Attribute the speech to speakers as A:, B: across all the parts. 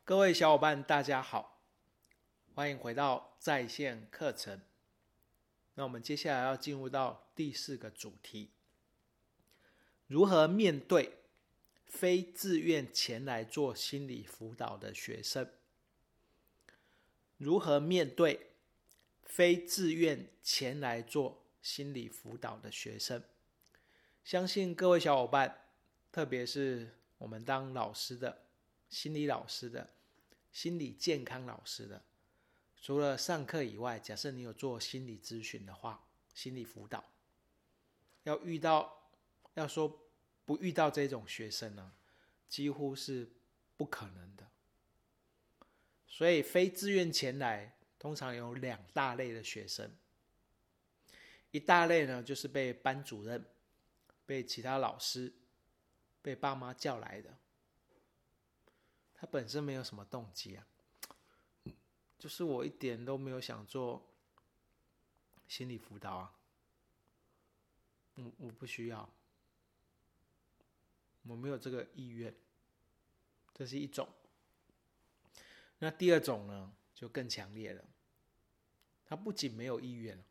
A: 各位小伙伴，大家好，欢迎回到在线课程。那我们接下来要进入到第4个主题：如何面对非自愿前来做心理辅导的学生？如何面对非自愿前来做心理辅导的学生？相信各位小伙伴，特别是我们当老师的、心理老师的、心理健康老师的，除了上课以外，假设你有做心理咨询的话，心理辅导，要说不遇到这种学生呢，几乎是不可能的。所以非自愿前来，通常有2大类的学生。一大类呢，就是被班主任、被其他老师、被爸妈叫来的。他本身没有什么动机啊，就是我一点都没有想做心理辅导啊，我不需要，我没有这个意愿，这是一种。那第2种呢，就更强烈了，他不仅没有意愿，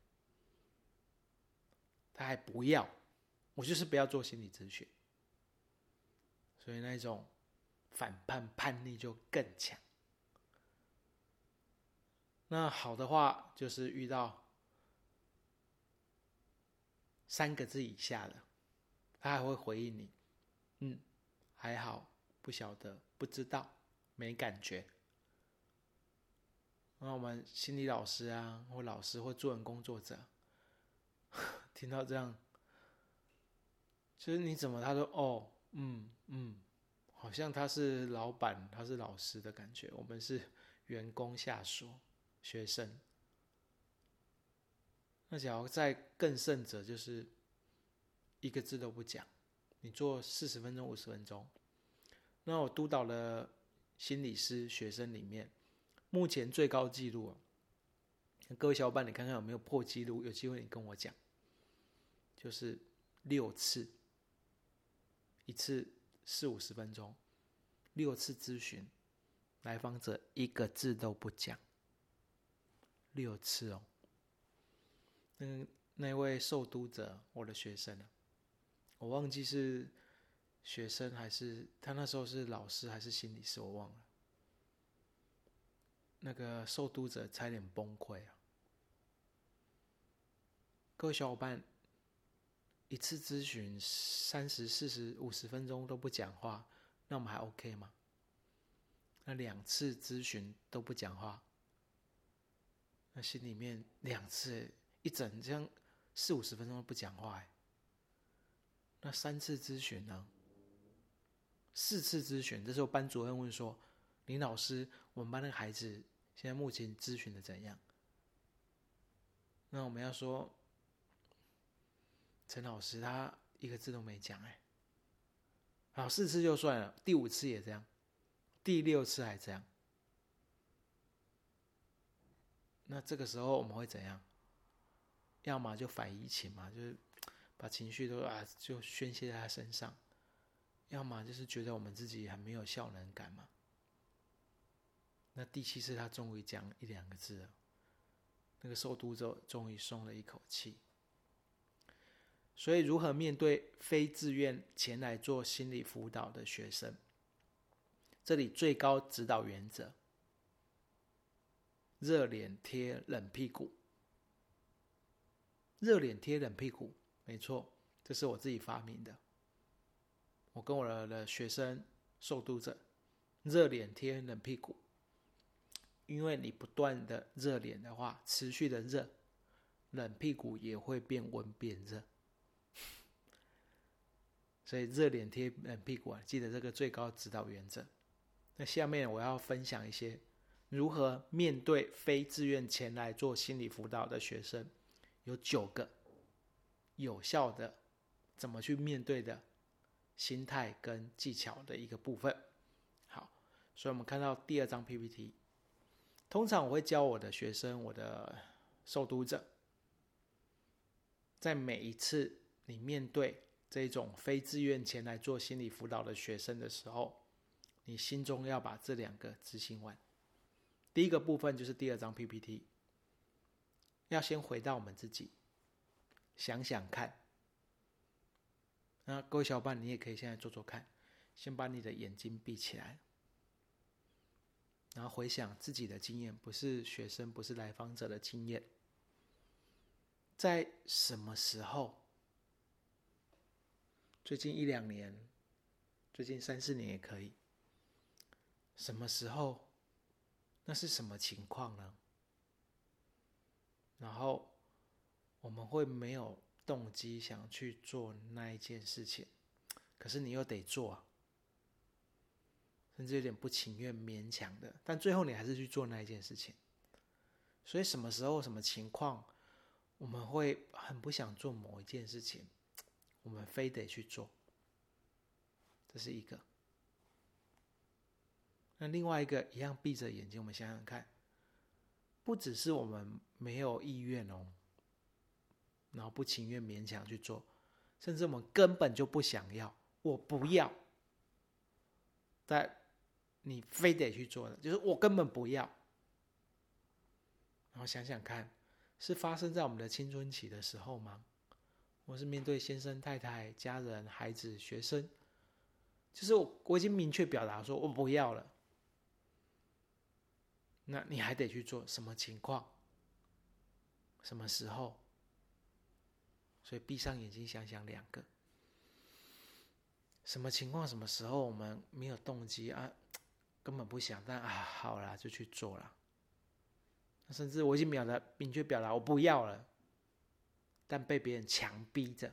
A: 他还不要，我就是不要做心理咨询，所以那种反叛逆就更强。那好的话，就是遇到3个字以下的，他还会回应你，还好，不晓得，不知道，没感觉。那我们心理老师啊，或老师或助人工作者，听到这样，就是你怎么他说好像他是老板，他是老师的感觉，我们是员工、下属、学生。那假如再更甚者，就是一个字都不讲，你做40分钟、50分钟。那我督导的心理师学生里面，目前最高纪录，各位小伙伴，你看看有没有破纪录？有机会你跟我讲，就是6次，一次40-50分钟，6次咨询，来访者一个字都不讲，6次哦。那位受督者，我的学生我忘记是学生还是他那时候是老师还是心理师，我忘了。那个受督者差点崩溃啊！各位小伙伴，一次咨询30、40、50分钟都不讲话，那我们还 OK 吗？那2次咨询都不讲话，那心里面2次一整这样40-50分钟都不讲话，那3次咨询呢？4次咨询，这时候班主任问说：“林老师，我们班那个孩子现在目前咨询的怎样？”那我们要说，陈老师他一个字都没讲好，4次就算了，第5次也这样，第6次还这样。那这个时候我们会怎样？要么就反移情嘛，就是把情绪都就宣泄在他身上；要么就是觉得我们自己很没有效能感嘛。那第7次他终于讲1-2个字了，那个受督者终于松了一口气。所以如何面对非自愿前来做心理辅导的学生？这里最高指导原则：热脸贴冷屁股。热脸贴冷屁股，没错，这是我自己发明的。我跟我的学生受督者热脸贴冷屁股，因为你不断的热脸的话，持续的热，冷屁股也会变温变热。所以热脸贴冷屁股记得这个最高指导原则。那下面我要分享一些如何面对非自愿前来做心理辅导的学生，有9个有效的怎么去面对的心态跟技巧的一个部分。好，所以我们看到第2张 PPT。通常我会教我的学生，我的受督者，在每一次你面对这种非自愿前来做心理辅导的学生的时候， 你心中要把这2个执行完。第一个部分就是第2张 PPT， 要先回到我们自己，想想看。那各位小伙伴，你也可以现在做做看，先把你的眼睛闭起来，然后回想自己的经验，不是学生，不是来访者的经验。在什么时候？最近1-2年，最近3-4年也可以。什么时候？那是什么情况呢？然后我们会没有动机想去做那一件事情，可是你又得做啊，甚至有点不情愿、勉强的，但最后你还是去做那一件事情。所以什么时候、什么情况，我们会很不想做某一件事情，我们非得去做，这是一个。那另外一个一样闭着眼睛，我们想想看，不只是我们没有意愿然后不情愿勉强去做，甚至我们根本就不想要，我不要，但你非得去做的，就是我根本不要。然后想想看，是发生在我们的青春期的时候吗？或是面对先生、太太、家人、孩子、学生，就是我已经明确表达说我不要了，那你还得去做，什么情况？什么时候？所以闭上眼睛想想2个，什么情况、什么时候我们没有动机啊，根本不想，但好啦，就去做了。甚至我已经明确表达我不要了，但被别人强逼着。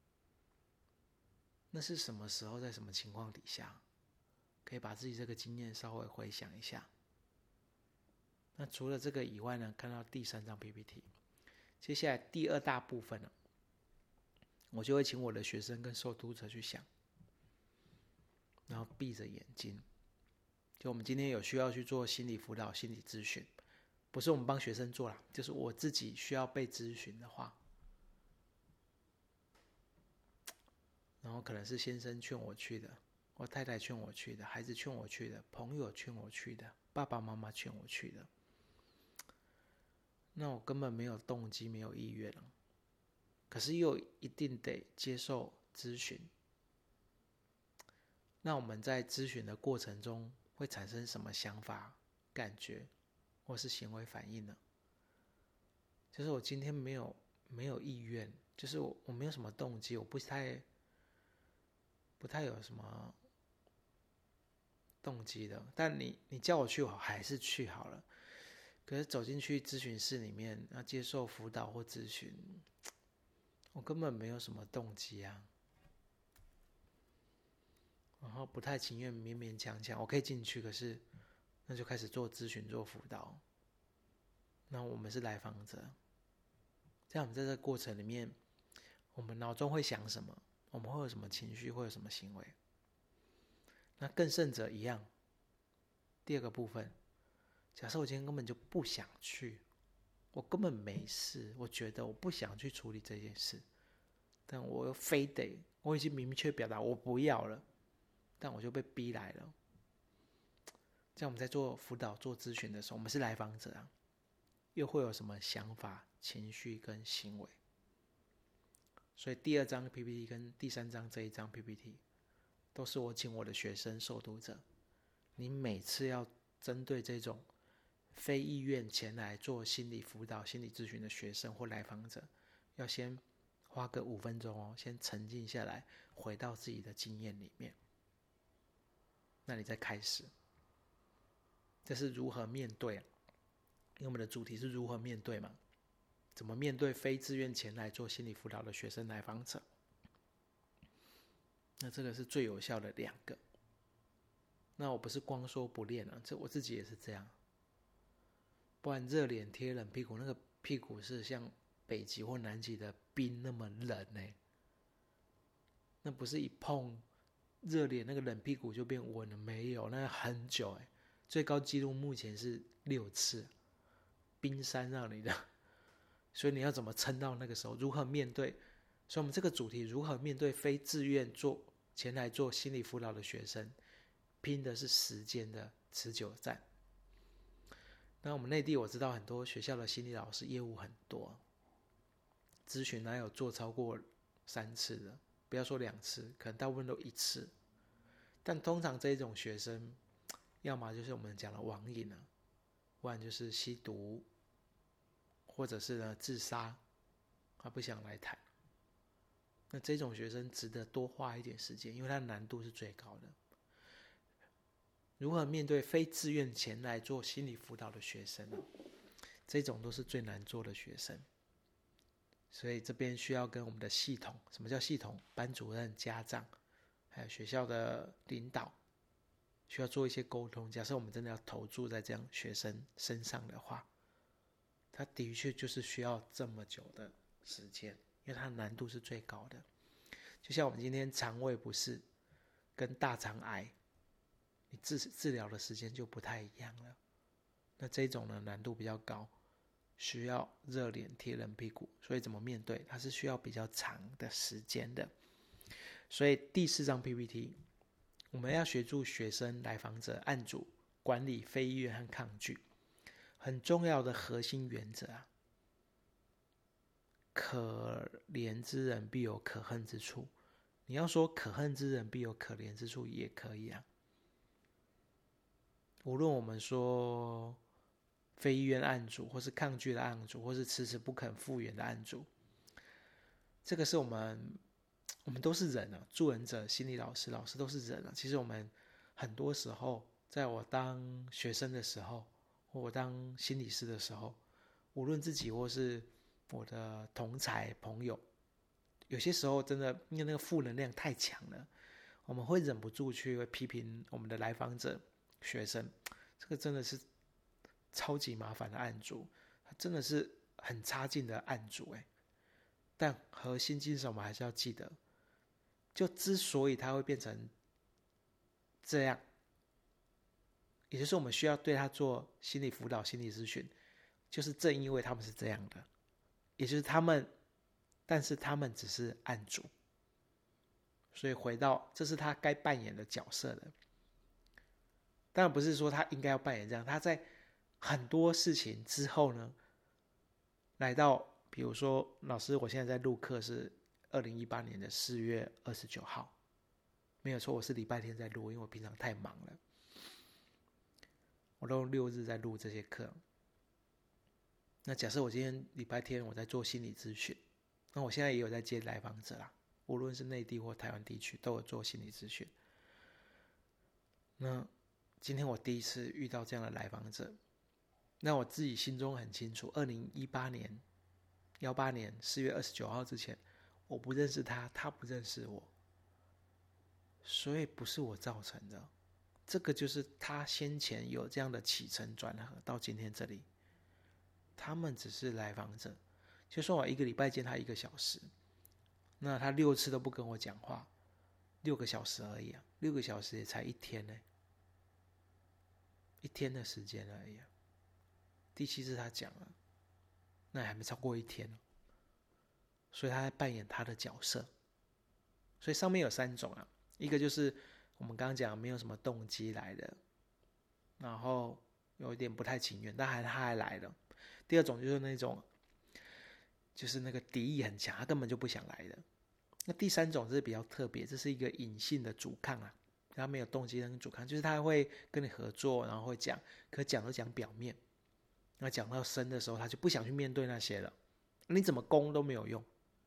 A: 那是什么时候，在什么情况底下？可以把自己这个经验稍微回想一下。那除了这个以外呢，看到第3张 PPT， 接下来第2大部分呢，我就会请我的学生跟受读者去想，然后闭着眼睛。就我们今天有需要去做心理辅导、心理咨询，不是我们帮学生做啦，就是我自己需要被咨询的话，然后可能是先生劝我去的，我太太劝我去的，孩子劝我去的，朋友劝我去的，爸爸妈妈劝我去的，那我根本没有动机，没有意愿了，可是又一定得接受咨询。那我们在咨询的过程中会产生什么想法、感觉或是行为反应呢？就是我今天没有意愿，就是我没有什么动机，我不太有什么动机的，但你叫我去，我还是去好了。可是走进去咨询室里面，要接受辅导或咨询，我根本没有什么动机啊，然后不太情愿，勉勉强强，我可以进去，可是那就开始做咨询、做辅导。那我们是来访者，在我们在这个过程里面，我们脑中会想什么？我们会有什么情绪？会有什么行为？那更甚者一样，第2个部分，假设我今天根本就不想去，我根本没事，我觉得我不想去处理这件事，但我又非得，我已经明确表达我不要了，但我就被逼来了。在我们在做辅导、做咨询的时候，我们是来访者啊，又会有什么想法、情绪跟行为？所以第2张 PPT 跟第3张这一张 PPT， 都是我请我的学生受读者，你每次要针对这种非意愿前来做心理辅导、心理咨询的学生或来访者，要先花个5分钟先沉静下来，回到自己的经验里面，那你再开始。这是如何面对啊？因为我们的主题是如何面对嘛？怎么面对非自愿前来做心理辅导的学生来访者？那这个是最有效的2个。那我不是光说不练啊，这我自己也是这样。不然热脸贴冷屁股，那个屁股是像北极或南极的冰那么冷那不是一碰热脸那个冷屁股就变温了，没有，那很久最高纪录目前是6次，冰山让你的，所以你要怎么撑到那个时候？如何面对？所以我们这个主题如何面对非自愿前来做心理辅导的学生， 拼的是时间的持久战。那我们内地我知道很多学校的心理老师业务很多，咨询哪有做超过3次的，不要说2次，可能大部分都1次。但通常这种学生，要么就是我们讲的网瘾啊，不然就是吸毒，或者是呢自杀，他不想来谈。那这种学生值得多花一点时间，因为他的难度是最高的。如何面对非自愿前来做心理辅导的学生呢？这种都是最难做的学生。所以这边需要跟我们的系统，什么叫系统？班主任、家长，还有学校的领导，需要做一些沟通。假设我们真的要投注在这样学生身上的话，他的确就是需要这么久的时间，因为它的难度是最高的。就像我们今天肠胃不适跟大肠癌，你治疗的时间就不太一样了。那这种呢难度比较高，需要热脸贴冷屁股，所以怎么面对它是需要比较长的时间的。所以第4张 PPT 我们要协助学生来访者案主管理非意愿和抗拒，很重要的核心原则啊，可怜之人必有可恨之处。你要说可恨之人必有可怜之处也可以啊。无论我们说非意愿案主，或是抗拒的案主，或是迟迟不肯复原的案主，这个是我们都是人啊，助人者、心理老师都是人啊。其实我们很多时候，在我当学生的时候，或我当心理师的时候，无论自己或是我的同侪朋友，有些时候真的因为那个负能量太强了，我们会忍不住去批评我们的来访者、学生，这个真的是超级麻烦的案主，他真的是很差劲的案主但核心精神我们还是要记得，就之所以他会变成这样，也就是我们需要对他做心理辅导、心理咨询，就是正因为他们是这样的，也就是但是他们只是案主，所以回到这是他该扮演的角色的。当然不是说他应该要扮演这样，他在很多事情之后呢，来到比如说老师我现在在录课是2018年的4月29号，没有错，我是礼拜天在录，因为我平常太忙了，我都用6日在录这些课。那假设我今天礼拜天我在做心理咨询，那我现在也有在接来访者啦，无论是内地或台湾地区都有做心理咨询。那今天我第一次遇到这样的来访者，那我自己心中很清楚，2018年4月29号之前，我不认识他，他不认识我，所以不是我造成的。这个就是他先前有这样的起承转合到今天这里，他们只是来访者。就说我1个礼拜见他1个小时，那他6次都不跟我讲话，6个小时而已啊，6个小时也才1天呢，1天的时间而已啊。第7次他讲了，那还没超过1天呢，所以他在扮演他的角色。所以上面有3种啊，一个就是我们刚刚讲没有什么动机来的，然后有一点不太情愿，但他还来了。第2种就是那种就是那个敌意很强，他根本就不想来的。那第3种是比较特别，这是一个隐性的阻抗啊，他没有动机的阻抗，就是他会跟你合作，然后会讲，可讲都讲表面，那讲到深的时候，他就不想去面对那些了。你怎么攻都没有用。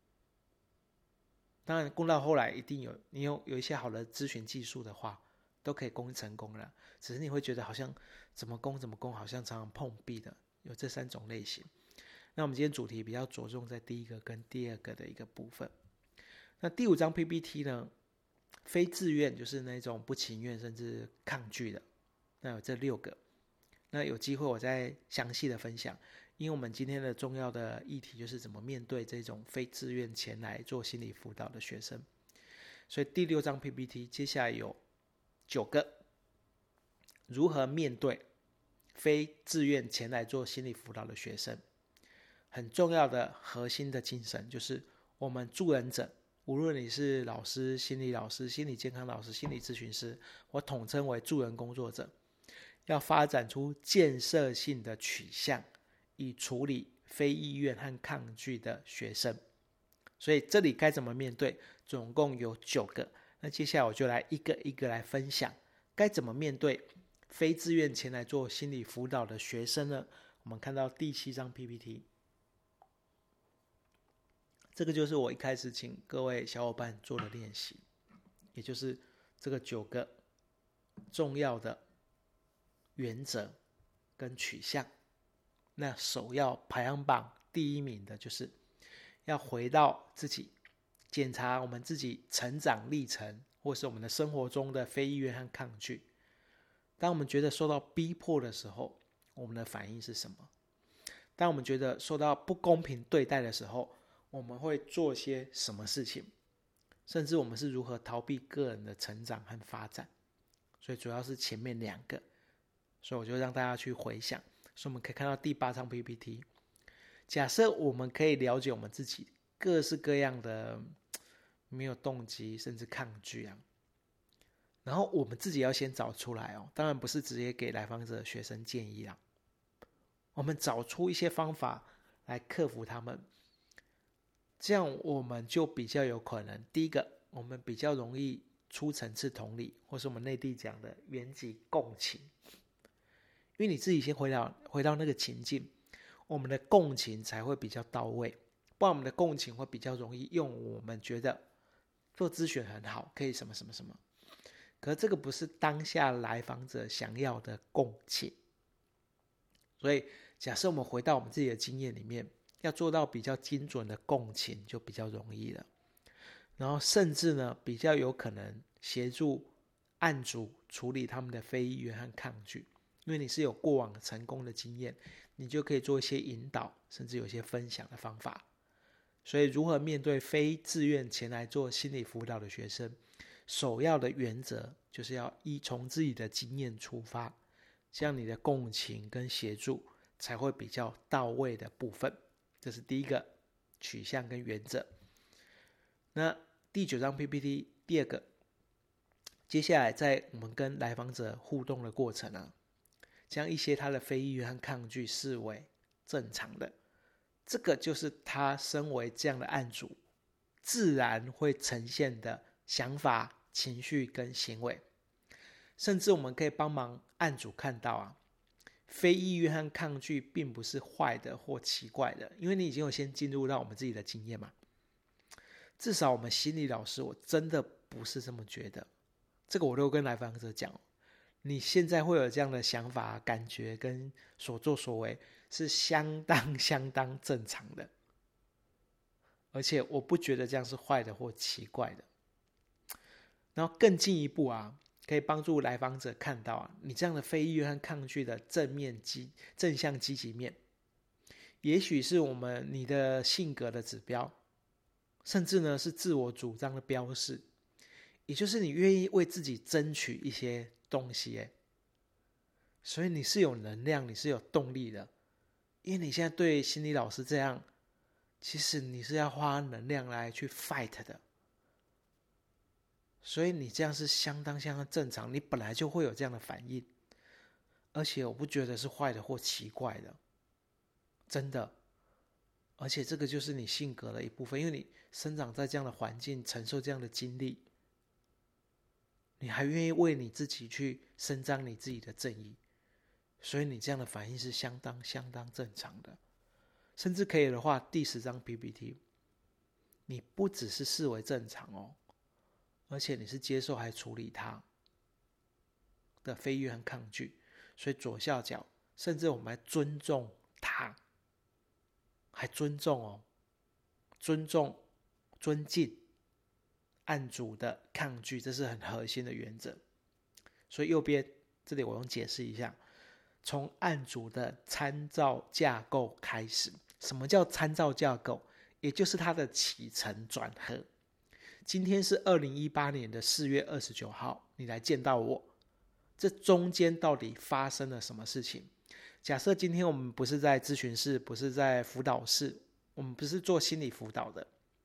A: 当然攻到后来一定你有一些好的咨询技术的话，都可以攻成功了，只是你会觉得好像怎么攻好像常常碰壁的，有这3种类型。那我们今天主题比较着重在第1个跟第2个的一个部分。那第5张 PPT 呢，非自愿就是那种不情愿甚至抗拒的，那有这6个。那有机会我再详细的分享，因为我们今天的重要的议题就是怎么面对这种非自愿前来做心理辅导的学生。所以第6张 PPT 接下来有9个，如何面对非自愿前来做心理辅导的学生。很重要的核心的精神就是我们助人者无论你是老师、心理老师、心理健康老师、心理咨询师，我统称为助人工作者，要发展出建设性的取向，以处理非意愿和抗拒的学生。所以这里该怎么面对，总共有9个。那接下来我就来一个一个来分享，该怎么面对非自愿前来做心理辅导的学生呢？我们看到第7张 PPT， 这个就是我一开始请各位小伙伴做的练习，也就是这个9个重要的原则跟取向。那首要排行榜第1名的就是要回到自己，检查我们自己成长历程，或是我们的生活中的非意愿和抗拒。当我们觉得受到逼迫的时候，我们的反应是什么？当我们觉得受到不公平对待的时候，我们会做些什么事情？甚至我们是如何逃避个人的成长和发展？所以主要是前面2个，所以我就让大家去回想。所以我们可以看到第8张 PPT， 假设我们可以了解我们自己各式各样的没有动机甚至抗拒啊，然后我们自己要先找出来哦，当然不是直接给来访者学生建议啦，我们找出一些方法来克服他们，这样我们就比较有可能，第一个，我们比较容易出层次同理，或是我们内地讲的原己共情，因为你自己先回到那个情境，我们的共情才会比较到位，不然我们的共情会比较容易用我们觉得做咨询很好，可以什么什么什么，可是这个不是当下来访者想要的共情。所以假设我们回到我们自己的经验里面，要做到比较精准的共情就比较容易了，然后甚至呢比较有可能协助案主处理他们的非意愿和抗拒，因为你是有过往成功的经验，你就可以做一些引导，甚至有一些分享的方法。所以如何面对非自愿前来做心理辅导的学生，首要的原则就是要从自己的经验出发，这样你的共情跟协助才会比较到位的部分。这是第一个取向跟原则。那第9张 PPT 第2个，接下来在我们跟来访者互动的过程啊，将一些他的非意愿和抗拒视为正常的，这个就是他身为这样的案主自然会呈现的想法、情绪跟行为。甚至我们可以帮忙案主看到啊，非意愿和抗拒并不是坏的或奇怪的，因为你已经有先进入到我们自己的经验嘛。至少我们心理老师，我真的不是这么觉得。这个我都跟来访者讲，你现在会有这样的想法、感觉跟所作所为是相当正常的，而且我不觉得这样是坏的或奇怪的。然后更进一步啊，可以帮助来访者看到啊，你这样的非意愿和抗拒的正向积极面，也许是你的性格的指标，甚至呢是自我主张的标示，也就是你愿意为自己争取一些东西，所以你是有能量，你是有动力的。因为你现在对心理老师这样，其实你是要花能量来去 fight 的，所以你这样是相当正常，你本来就会有这样的反应，而且我不觉得是坏的或奇怪的，真的。而且这个就是你性格的一部分，因为你生长在这样的环境，承受这样的经历，你还愿意为你自己去伸张你自己的正义，所以你这样的反应是相当正常的。甚至可以的话，第10张 PPT， 你不只是视为正常哦，而且你是接受还处理它的非意愿和抗拒。所以左下角，甚至我们还尊重他，还尊重哦，尊敬案主的抗拒，这是很核心的原则。所以右边这里我用解释一下，从案主的参照架构开始。什么叫参照架构？也就是它的起承转合。今天是2018年的4月29号，你来见到我，这中间到底发生了什么事情？假设今天我们不是在咨询室，不是在辅导室，我们不是做心理辅导的，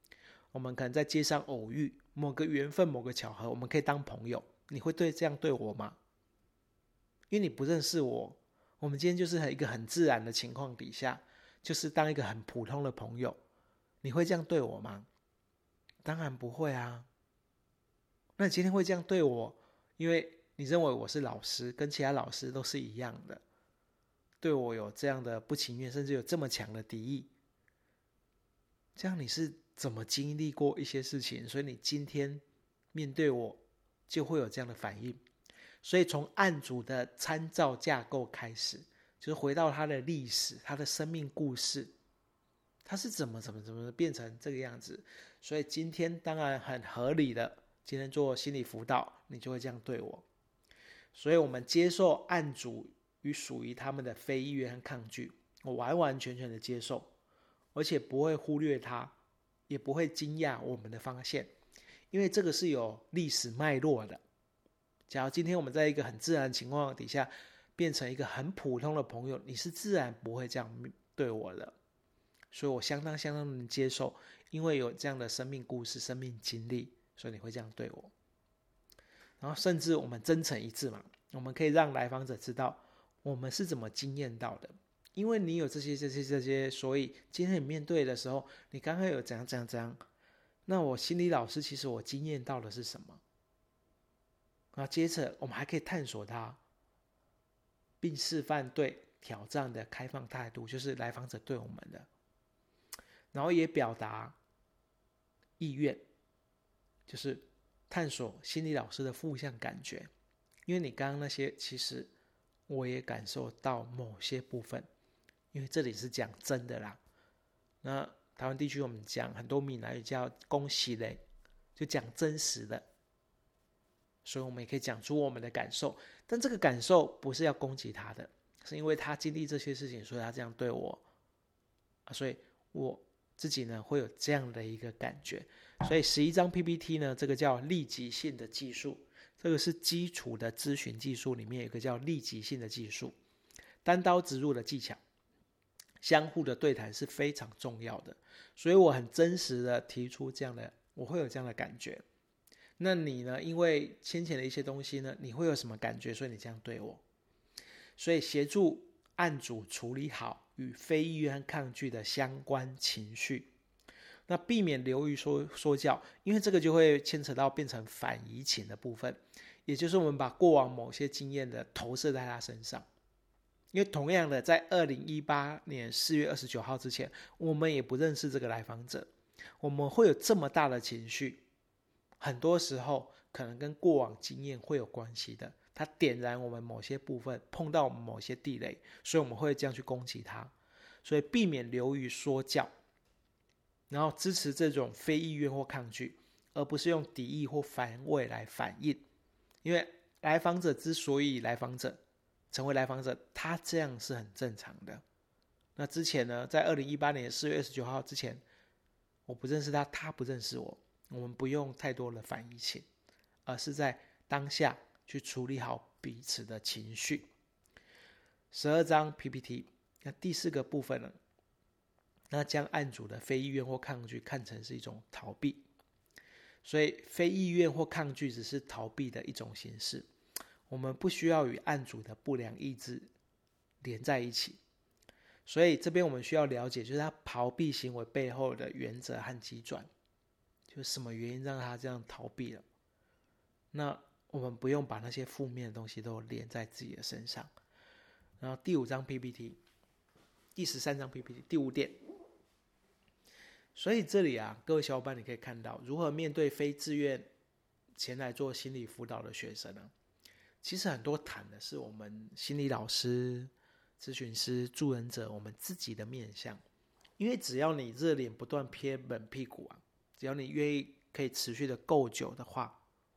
A: 我们可能在街上偶遇，某个缘分某个巧合，我们可以当朋友，你会这样对我吗？因为你不认识我，我们今天就是一个很自然的情况底下，就是当一个很普通的朋友，你会这样对我吗？当然不会啊。那你今天会这样对我，因为你认为我是老师，跟其他老师都是一样的，对我有这样的不情愿，甚至有这么强的敌意，这样你是怎么经历过一些事情，所以你今天面对我就会有这样的反应。所以从案主的参照架构开始，就是回到他的历史，他的生命故事，他是怎么变成这个样子。所以今天当然很合理的，今天做心理辅导，你就会这样对我。所以我们接受案主与属于他们的非意愿和抗拒，我完完全全的接受，而且不会忽略他，也不会惊讶我们的发现，因为这个是有历史脉络的。假如今天我们在一个很自然的情况底下变成一个很普通的朋友，你是自然不会这样对我的。所以我相当能接受，因为有这样的生命故事、生命经历，所以你会这样对我。然后甚至我们真诚一致嘛，我们可以让来访者知道我们是怎么经验到的。因为你有这些，所以今天你面对的时候，你刚刚有怎样，那我心理老师其实我经验到的是什么？那接着我们还可以探索它，并示范对挑战的开放态度，就是来访者对我们的，然后也表达意愿，就是探索心理老师的负向感觉。因为你刚刚那些其实我也感受到某些部分，因为这里是讲真的啦。那台湾地区我们讲很多闽南语叫恭喜嘞，就讲真实的，所以我们也可以讲出我们的感受，但这个感受不是要攻击他的，是因为他经历这些事情，所以他这样对我，所以我自己呢会有这样的一个感觉。所以11张 PPT 呢，这个叫立即性的技术，这个是基础的咨询技术里面有一个叫立即性的技术，单刀直入的技巧，相互的对谈是非常重要的。所以我很真实的提出这样的，我会有这样的感觉。那你呢？因为先前的一些东西呢，你会有什么感觉？所以你这样对我，所以协助案主处理好与非意愿和抗拒的相关情绪，那避免流于说教，因为这个就会牵扯到变成反移情的部分，也就是我们把过往某些经验的投射在他身上。因为同样的，在2018年4月29号之前，我们也不认识这个来访者，我们会有这么大的情绪，很多时候可能跟过往经验会有关系的，它点燃我们某些部分，碰到我们某些地雷，所以我们会这样去攻击它。所以避免流于说教，然后支持这种非意愿或抗拒，而不是用敌意或反胃来反应。因为来访者之所以成为来访者，他这样是很正常的。那之前呢，在2018年4月29号之前，我不认识他，他不认识我，我们不用太多的反移情，而是在当下去处理好彼此的情绪。12张 PPT， 那第4个部分呢，那将案主的非意愿或抗拒看成是一种逃避，所以非意愿或抗拒只是逃避的一种形式，我们不需要与案主的不良意志连在一起。所以这边我们需要了解，就是他逃避行为背后的原则和机转，就是什么原因让他这样逃避了。那我们不用把那些负面的东西都连在自己的身上。然后第5张 PPT， 第13张 PPT， 第5点。所以这里啊，各位小伙伴你可以看到，如何面对非自愿前来做心理辅导的学生呢？其实很多谈的是我们心理老师、咨询师、助人者我们自己的面向。因为只要你热脸不断偏冷屁股啊，只要你愿意可以持续的够久的话，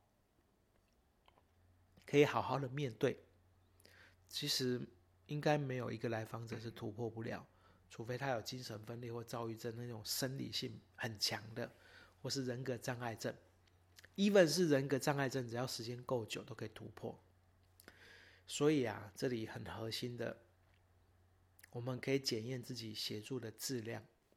A: 可以好好的面对，其实应该没有一个来访者是突破不了，除非他有精神分裂或躁郁症那种生理性很强的，或是人格障碍症。even 是人格障碍症，只要时间够久都可以突破。所以啊，这里很核心的，我们可以检验自己协助的质量，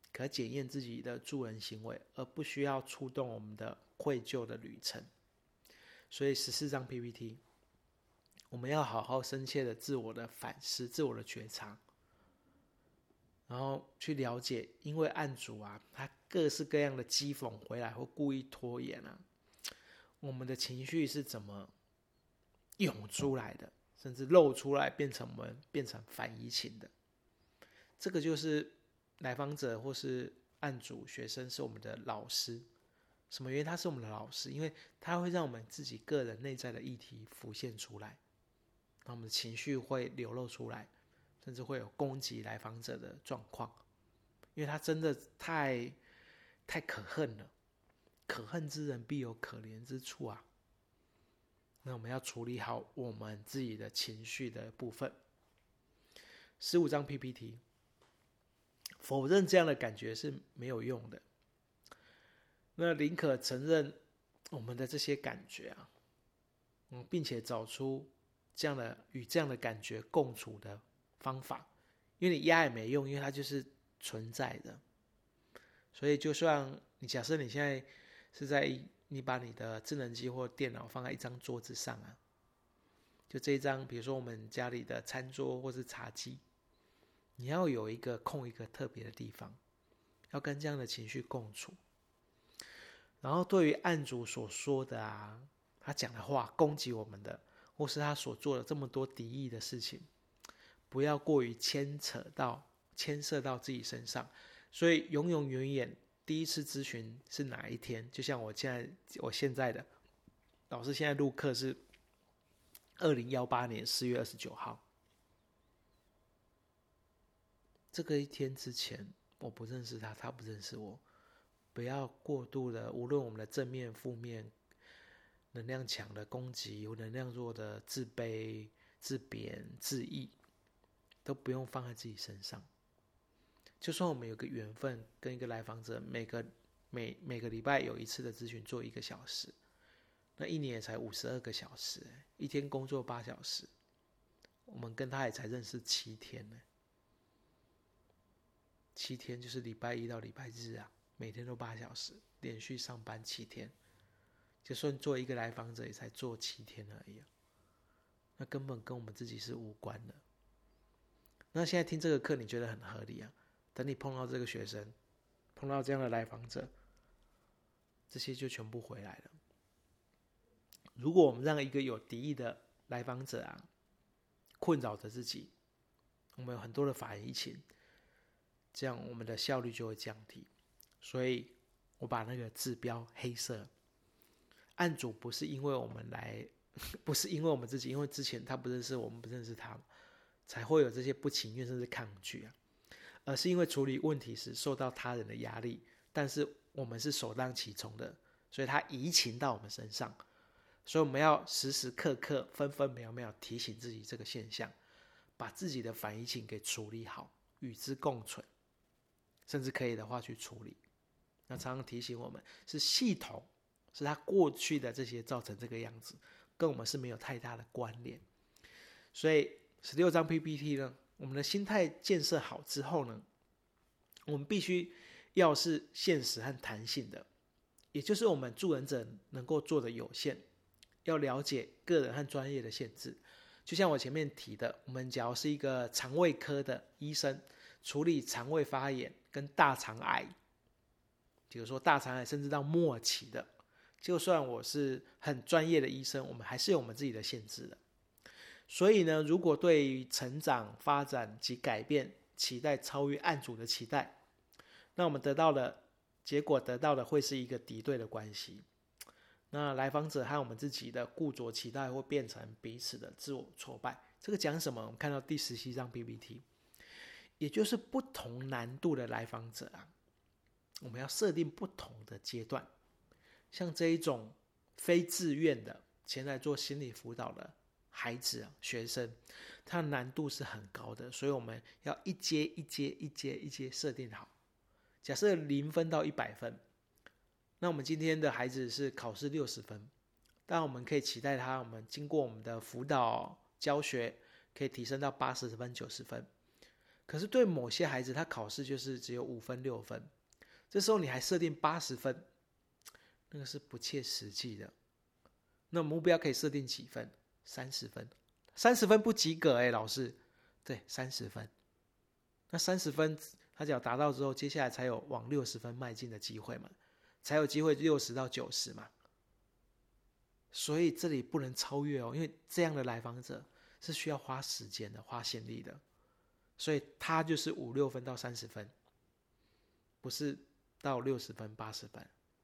A: 可检验自己的助人行为，而不需要触动我们的愧疚的旅程。所以14张 PPT， 我们要好好深切的自我的反思、自我的觉察，然后去了解，因为案主啊，他各式各样的讥讽回来或故意拖延啊，我们的情绪是怎么涌出来的，甚至露出来，变成反移情的。这个就是来访者或是案主学生是我们的老师。什么原因他是我们的老师？因为他会让我们自己个人内在的议题浮现出来，那我们的情绪会流露出来，甚至会有攻击来访者的状况，因为他真的太可恨了，可恨之人必有可怜之处啊。那我们要处理好我们自己的情绪的部分。15张 PPT， 否认这样的感觉是没有用的。那宁可承认我们的这些感觉啊，并且找出与这样的感觉共处的方法，因为你压也没用，因为它就是存在的。所以就算假设你现在是你把你的智能机或电脑放在一张桌子上啊，就这一张，比如说我们家里的餐桌或是茶几，你要有空一个特别的地方，要跟这样的情绪共处。然后对于案主所说的啊，他讲的话攻击我们的，或是他所做的这么多敌意的事情，不要过于牵涉到自己身上。所以永远第一次咨询是哪一天，就像我现在的老师现在录课是2018年4月29号，这个一天之前我不认识他，他不认识我。不要过度的，无论我们的正面、负面、能量强的攻击，或能量弱的自卑、自贬、自义，都不用放在自己身上。就算我们有个缘分，跟一个来访者每个礼拜有一次的咨询做1个小时，那一年也才52个小时，一天工作8小时，我们跟他也才认识7天呢。7天就是礼拜1到礼拜日啊，每天都8小时，连续上班7天，就算做一个来访者也才做7天而已，那根本跟我们自己是无关的。那现在听这个课你觉得很合理啊，等你碰到这个学生，碰到这样的来访者，这些就全部回来了。如果我们让一个有敌意的来访者啊困扰着自己，我们有很多的反移情，这样我们的效率就会降低。所以我把那个字标黑色，案主不是因为我们自己，因为之前他不认识我们，不认识他，才会有这些不情愿甚至抗拒啊，而是因为处理问题时受到他人的压力，但是我们是首当其冲的，所以他移情到我们身上。所以我们要时时刻刻、分分秒秒提醒自己这个现象，把自己的反移情给处理好，与之共存，甚至可以的话去处理。那常常提醒我们，是系统，是他过去的这些造成这个样子，跟我们是没有太大的关联。所以16张 PPT 呢，我们的心态建设好之后呢，我们必须要是现实和弹性的，也就是我们助人者能够做的有限，要了解个人和专业的限制。就像我前面提的，我们假如是一个肠胃科的医生，处理肠胃发炎跟大肠癌，比如说大肠癌甚至到末期的，就算我是很专业的医生，我们还是有我们自己的限制的。所以呢，如果对于成长、发展及改变期待超越案主的期待，那我们结果得到的会是一个敌对的关系。那来访者和我们自己的固着期待会变成彼此的自我挫败。这个讲什么？我们看到第17张 PPT， 也就是不同难度的来访者啊，我们要设定不同的阶段。像这一种非自愿的前来做心理辅导的孩子啊，学生，他的难度是很高的，所以我们要一阶设定好。假设0分到100分，那我们今天的孩子是考试60分，但我们可以期待他，我们经过我们的辅导教学，可以提升到80分、90分。 可是对某些孩子，他考试就是只有5分6分，这时候你还设定80分，那个是不切实际的。那目标可以设定几分？30分，30分不及格老师，对，30分。那30分他只要达到之后，接下来才有往60分迈进的机会嘛，才有机会60到90嘛。所以这里不能超越因为这样的来访者是需要花时间的，花心力的。所以他就是5、6分到30分，不是到60分、80分。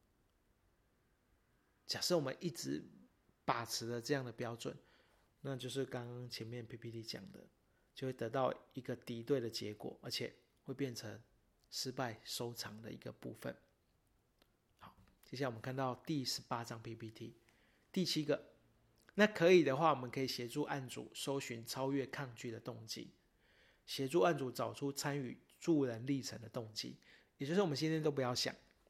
A: 假设我们一直把持了这样的标准，那就是刚刚前面 PPT 讲的，就会得到一个敌对的结果，而且会变成失败收场的一个部分。好，接下来我们看到第18张 PPT， 第7个，那可以的话，我们可以协助案主搜寻超越抗拒的动机。协助案主找出参与助人历程的动机，也就是我们今天都不要想，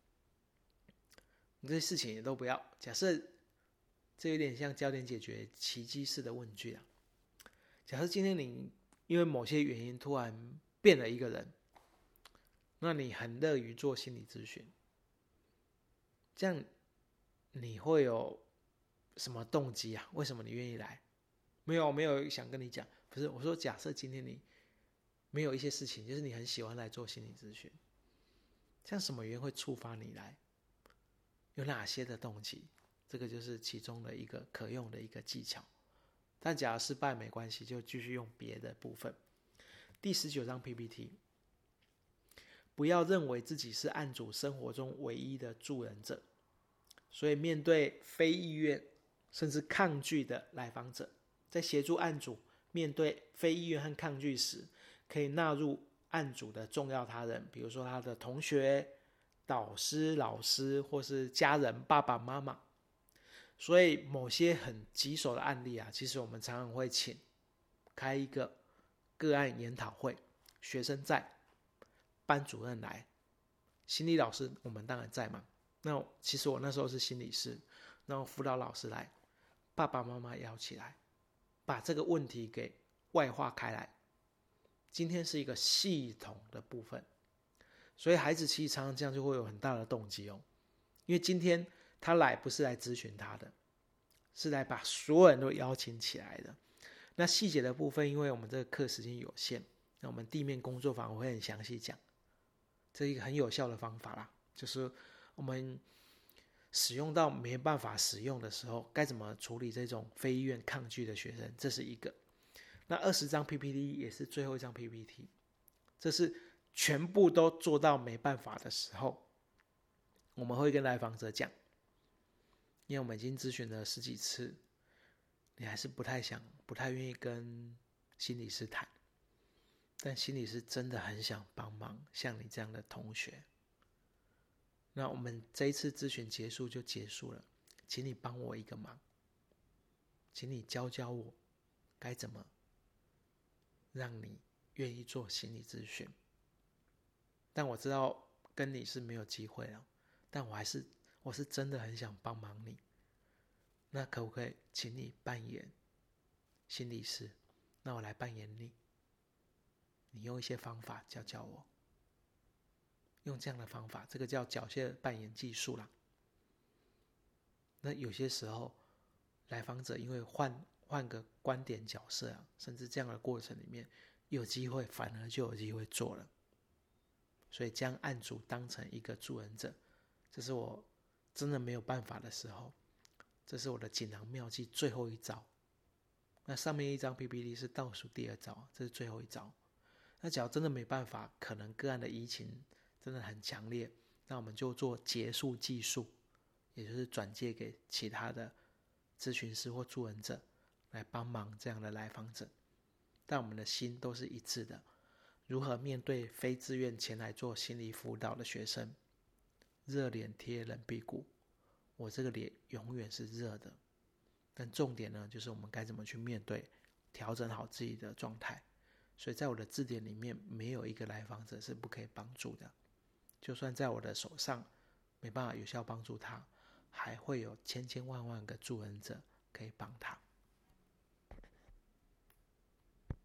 A: 这些事情也都不要。假设这有点像焦点解决奇迹式的问句假设今天你因为某些原因突然变了一个人，那你很乐于做心理咨询，这样你会有什么动机为什么你愿意来？没有想跟你讲，不是，我说假设今天你没有一些事情，就是你很喜欢来做心理咨询，像什么原因会触发你来？有哪些的动机？这个就是其中的一个可用的一个技巧。但假如失败没关系，就继续用别的部分。第19张 PPT， 不要认为自己是案主生活中唯一的助人者，所以面对非意愿甚至抗拒的来访者，在协助案主面对非意愿和抗拒时，可以纳入案主的重要他人，比如说他的同学、导师、老师，或是家人、爸爸妈妈。所以某些很棘手的案例其实我们常常会请开一个个案研讨会，学生在，班主任来，心理老师我们当然在嘛。那其实我那时候是心理师，然后辅导老师来，爸爸妈妈邀起来，把这个问题给外化开来。今天是一个系统的部分，所以孩子其实常常这样就会有很大的动机因为今天他来不是来咨询他的，是来把所有人都邀请起来的。那细节的部分，因为我们这个课时间有限，那我们地面工作坊我会很详细讲，这是一个很有效的方法啦，就是我们使用到没办法使用的时候，该怎么处理这种非意愿抗拒的学生，这是一个。那20张 PPT 也是最后一张 PPT， 这是全部都做到没办法的时候，我们会跟来访者讲，因为我们已经咨询了10几次，你还是不太愿意跟心理师谈，但心理师真的很想帮忙像你这样的同学。那我们这一次咨询结束就结束了，请你帮我一个忙，请你教我该怎么让你愿意做心理咨询。但我知道跟你是没有机会了，但我是真的很想帮忙你。那可不可以请你扮演心理师？那我来扮演你，你用一些方法教我，用这样的方法，这个叫角色扮演技术啦。那有些时候来访者因为换个观点角色甚至这样的过程里面有机会，反而就有机会做了。所以将案主当成一个助人者，这是我真的没有办法的时候，这是我的锦囊妙计最后一招。那上面一张 PPT 是倒数第2招，这是最后一招。那假如真的没办法，可能个案的移情真的很强烈，那我们就做结束技术，也就是转介给其他的咨询师或助人者来帮忙这样的来访者。但我们的心都是一致的，如何面对非自愿前来做心理辅导的学生，热脸贴冷屁股，我这个脸永远是热的。但重点呢，就是我们该怎么去面对，调整好自己的状态。所以在我的字典里面，没有一个来访者是不可以帮助的。就算在我的手上没办法有效帮助他，还会有千千万万个助人者可以帮他。